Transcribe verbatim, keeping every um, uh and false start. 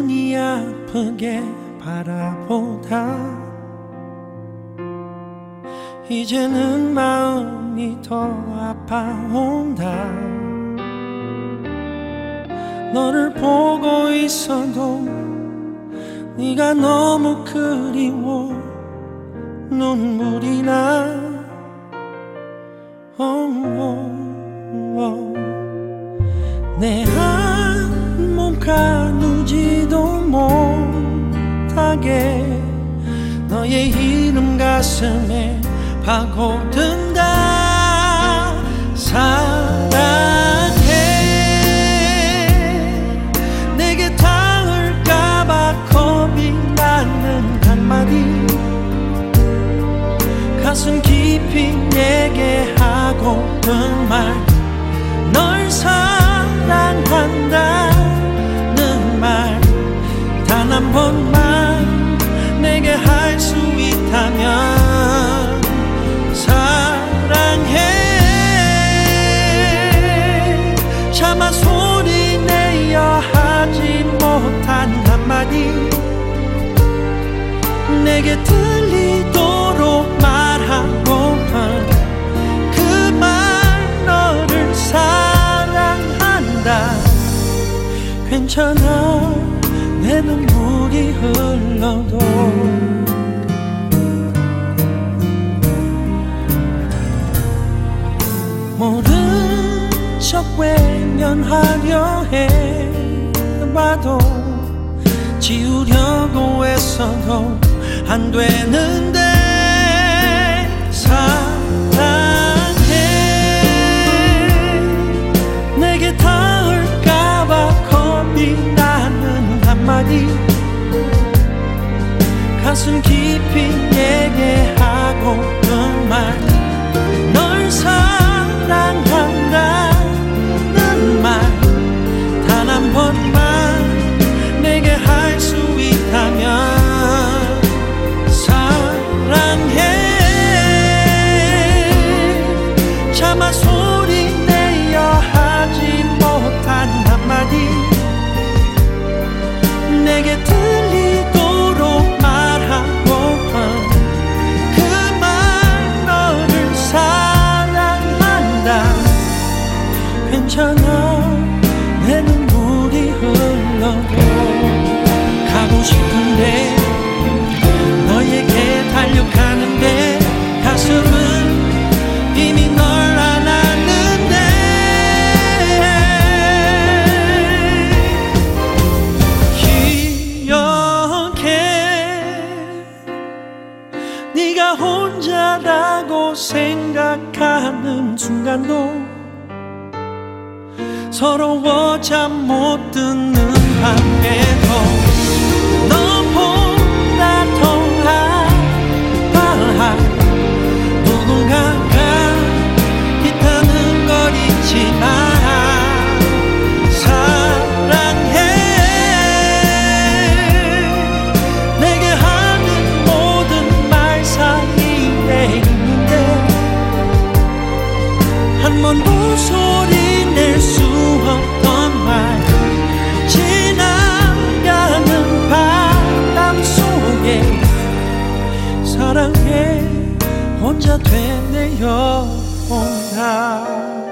눈이 아프게 바라보다 이제는 마음이 더 아파온다. 너를 보고 있어도 네가 너무 그리워 눈물이 나. oh, oh, oh. 내 한 몸 가누지도 못하게 너의 이름 가슴에 파고든다. 사랑해. 내게 닿을까봐 겁이 나는 한마디 가슴 깊이 내게 하고픈 말. 널 사랑한다는 말 단 한 번만 내게 할 수 있다면 사랑해. 차마 소리 내어 하지 못한 한마디 내게 들리도록 말하고픈 그 말. 너를 사랑한다. 괜찮아 내 눈물이 흘러도. 모른 척 외면하려 해봐도 지우려고 애써도 안 되는데. 사랑해. 내게 닿을까봐 겁이 나는 한마디 가슴 깊이 내게 하고픈 말. 널 사랑한다는 말 단 한 번만 내게 할 수 있다면 사랑해. 차마 소리 내어 하지 못한 한마디 내게 들리도록 말하고픈 그 말. 너를 사랑한다. 괜찮아 내 눈물이 흘러도. 가고 싶은데 너에게 달려가는데 가슴은 이미 널 안았는데. 기억해. 네가 혼자라고 생각하는 순간도 서러워 잠 못 드는 밤에도 너보다 더 아파. 누군가가 있다는 걸 잊지 마. 사랑해. 내게 하는 모든 말 사이에 있는데 한 번도 소리 낼 수 없던 말. 지나가는 바람 속에 사랑해 혼자 되뇌어 온다.